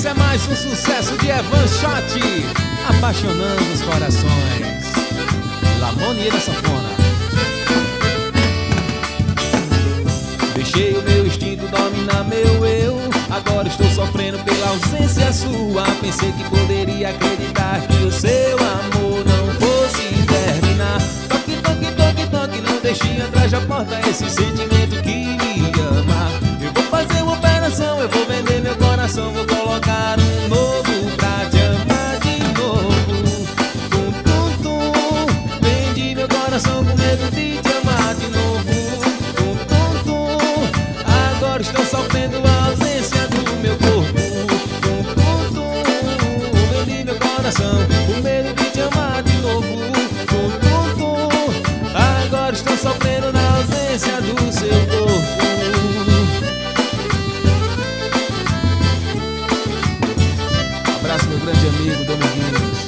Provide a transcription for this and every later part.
Esse é mais um sucesso de Evan Shot, apaixonando os corações. Lamonier da sanfona. Deixei o meu instinto dominar meu eu. Agora estou sofrendo pela ausência sua. Pensei que poderia acreditar que o seu amor não fosse terminar. Toque, toque, toque, toque, não deixe atrás da porta esse sentimento que me ama. Eu vou fazer uma operação, eu vou vender meu coração, vou colocar um novo pra te amar de novo. Tum, tum, tum. Vendi meu coração com medo de te amar de novo. Tum, tum, tum. Agora estou sofrendo a ausência do meu corpo. Tum, tum, tum. Vendi meu coração com medo de te amar de novo. Tum, tum, tum. Agora estou sofrendo na ausência do seu corpo. Meu grande amigo Dominguinhos.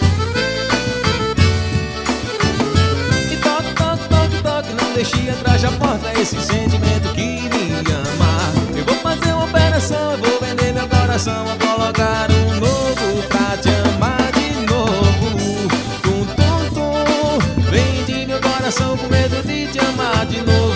E toque, toque, toque, toque, não deixe atrás da porta esse sentimento que me ama. Eu vou fazer uma operação, eu vou vender meu coração, vou colocar um novo pra te amar de novo. Tum, tum, tum. Vendi meu coração com medo de te amar de novo.